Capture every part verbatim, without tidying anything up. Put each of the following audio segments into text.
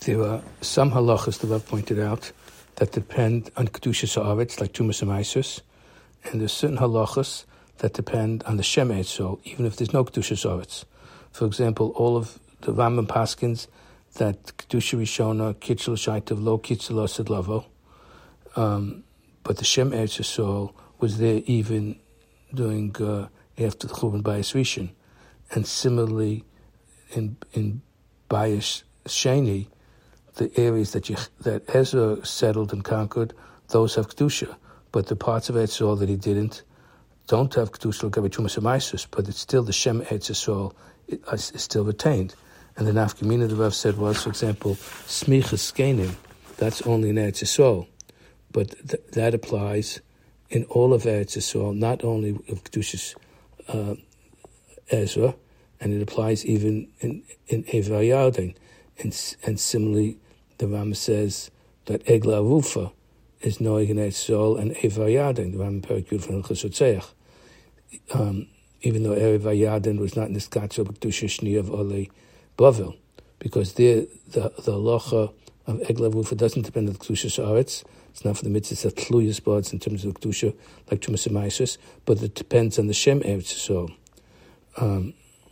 there are some halachas that I've pointed out that depend on Kedushas Haaretz, like Tumas and Maisus, and there's certain halachas that depend on the Shem Eitzel, even if there's no Kedushas Haaretz. For example, all of the Rambam Paskins that Kedusha Rishona, Kitzel Shaitav, Lo Kitzel Asad Lavo, um, but the Shem Eitzel was there even during uh, after the Churban Bayis Rishon, and similarly in in Bayis Sheni, the areas that you, that Ezra settled and conquered, those have Kedusha, but the parts of Eretz Yisrael that he didn't don't have Kedusha, like Tumas Maisus, but it's still the Shem Eretz Yisrael is, is still retained. And the Nafkamina the Rav said was, for example, Smichas Skenim, that's only in Eretz Yisrael, but th- that applies in all of Eretz Yisrael, not only of Kedushas uh, Ezra, and it applies even in in Evar Yarden, and and similarly, the Ram says that Egla Arufa is Noeg in Eretz Yisrael and Evar Yarden. The Ram Perik Yud from Chesutzeach. Um, even though Evar Yarden was not in the Skatzo B'Kedusha Shni of Olei Bavel, because there the the halacha of Egla Arufa doesn't depend on the Kedusha Haaretz. It's not for the mitzvahs that Tluyas Bods in terms of Kedusha, like Tumas and Maisus, but it depends on the Shem Eretz Yisrael. Um,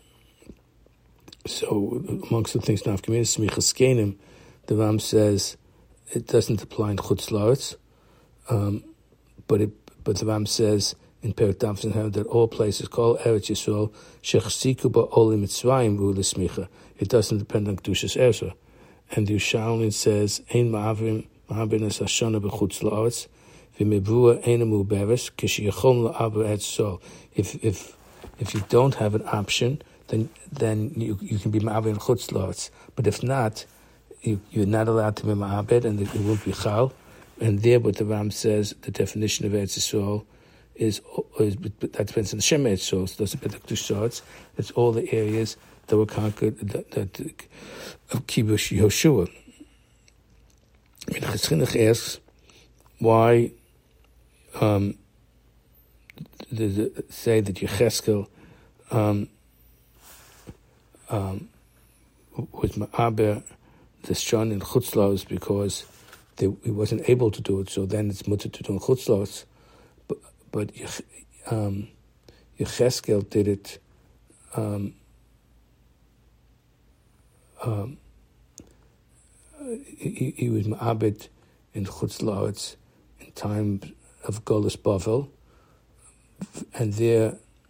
So, amongst the things Nafkamina, Smichas Skenim, the Ram says it doesn't apply in Chutz La'aretz, um, but it, but the Ram says in Perek Dav that all places called Eretz Yisrael Shechasiku Ba'Oli Mitzrayim Ru L'Smicha. It doesn't depend on Kedushas Ezra. And the Yerushalmi says Ein Ma'avim Ma'avim Es Hashana B'Chutz La'aretz V'Mevua Ein Mu'beres K'Sheyachom La'Aber Eretz Yisrael. If if if you don't have an option, then then you you can be ma'abed in chutz la'aretz. But if not, you, you're not allowed to be ma'abed, and it won't be chal. And there, what the Ram says, the definition of Eretz Yisrael is, is that depends on the Shem Eretz Yisrael. So it doesn't depend on Kedushas. It's all the areas that were conquered that, that of Kibush Yehoshua. Minchas Chinuch asks why um, the, the, say that Yecheskel um, Um, was ma'aber the shon in chutzlos because they, he wasn't able to do it, so then it's mutter to do in chutzlos. But, but um, Yecheskel did it. Um, um, he, he was ma'abed in chutzlos in time of Golus Bavel, and there.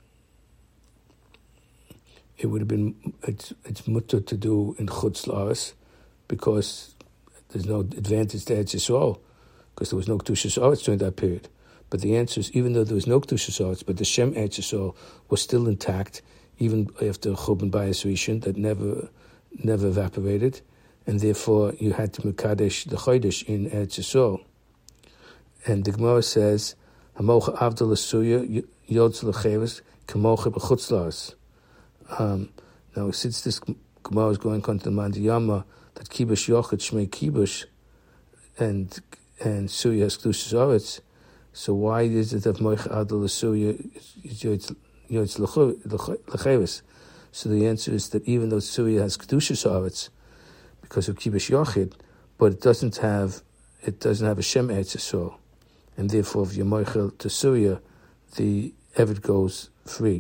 It would have been, it's, it's mutter to do in Chutz La'aretz because there's no advantage to Eretz Yisrael because there was no Kedushas Haaretz during that period. But the answer is, even though there was no Kedushas Haaretz, but the Shem Eretz Yisrael was still intact, even after Churban Bayis Rishon, that never never evaporated, and therefore you had to Mekadesh the Chodesh in Eretz Yisrael. And the Gemara says, Hamocha Avdal Asuya Yodz L'Cheres Kamocha B'Chutz La'aretz. Um, now, since this Gemara is going on to the Mandiyama, that Kibush Yochid Shmei Kibush and and Suya has Kedushas Haaretz, so why is it that Moich Adal Suya Yotz L'Cheres? So the answer is that even though Suya has Kedushas Haaretz because of Kibush Yochid, but it doesn't have it doesn't have a Shem Eretz Yisrael, and therefore if you're Moichel to Suya, the Eved goes free.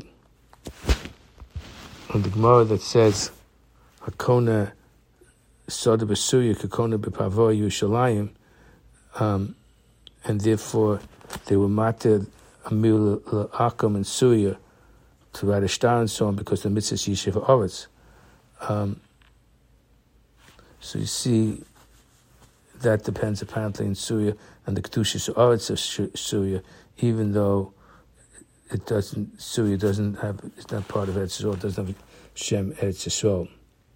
And the Gemara that says, Hakona Soda B'Suya, Hakona B'Pavor Yerushalayim, um, and therefore they were mated Amil L'Akam and Suya to write a star and so on because the mitzvah is Yeshiva Oretz. Um, so you see, that depends apparently in Suya and the Kedushas Oretz of Suya, even though it doesn't, Suya doesn't have, it's not part of Eretz Yisrael, it doesn't have Shem Eretz Yisrael.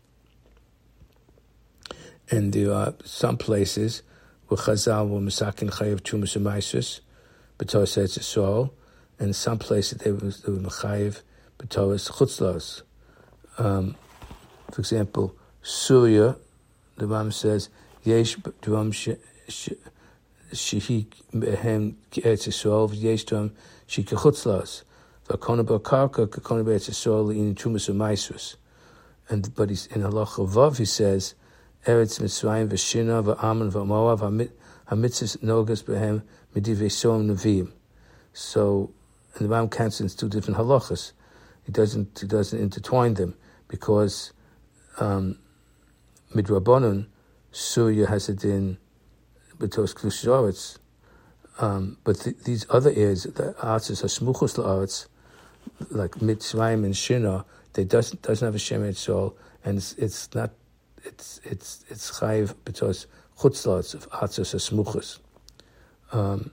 And there are some places where Chazal were Mesakin Chayev Tumas and Maisus, B'Torah Eretz Yisrael, and some places they were, they were Mechayev B'Torah Chutz La'aretz. Um, for example, Surya, the Ram says, Yesh Dvam Shehi Behem Eretz Yisrael, Yesh Dvam Shehi Chutz La'aretz. And but he's in Halacha Vav, he says Eretz Mitzrayim v'Shina v'Ammon v'Moav hamitzvos nogas behem medivrei soim neviim. So, and the Ram counts in two different halachas. He doesn't he doesn't intertwine them because um, midrabanan Surya has a din b'tos klush haaretz. Um, but th- these other areas, the arts are smuchos la'aretz, like Mitzrayim and Shina, they doesn't doesn't have a Shem Etzol, and it's, it's not it's it's it's chayiv b'tos chutz la'aretz of arts are smuchos. Um,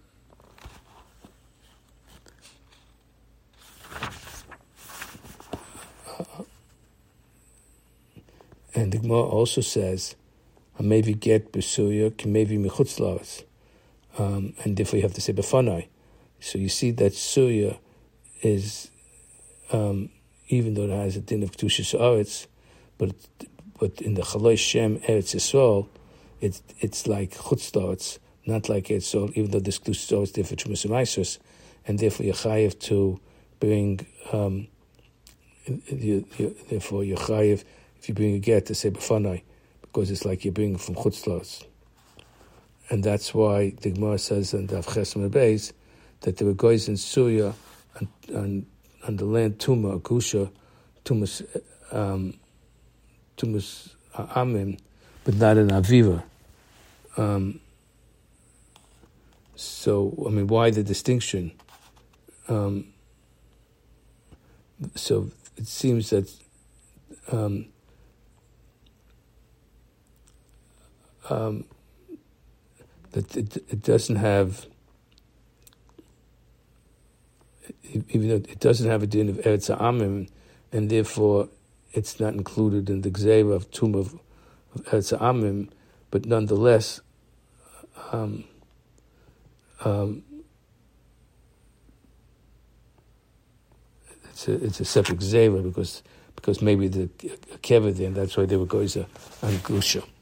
and the Gemara also says, maybe get b'suya, can maybe mechutz la'aretz. Um, and therefore you have to say b'fanai. So you see that Surya is, um, even though it has a din of Kedushas Haaretz, but but in the Chaloi Shem Eretz Yisrael, it's it's like Chutz La'aretz, not like Eretz Yisrael, even though this Kedushas Haaretz there for Trumas Meisos, and therefore you're chayiv to bring, um, you, you, therefore you're chayiv, if you bring a get, to say b'fanai, because it's like you're bringing from Chutz La'aretz. And that's why the Gemara says in the Avches Beis that there were guys in Syria and on, on the land Tuma, Gusha, Tumas, um, Tumas Amim, but not in Aviva. Um, so, I mean, why the distinction? Um, so it seems that um, um, that it, it doesn't have, even though it doesn't have a din of Eretz Ha'amim, and therefore it's not included in the Gzeira of Tum of, of Eretz Ha'amim, but nonetheless, um, um, it's a it's a separate Gzeira because because maybe the Kevah there, and that's why they were goes on Gusha.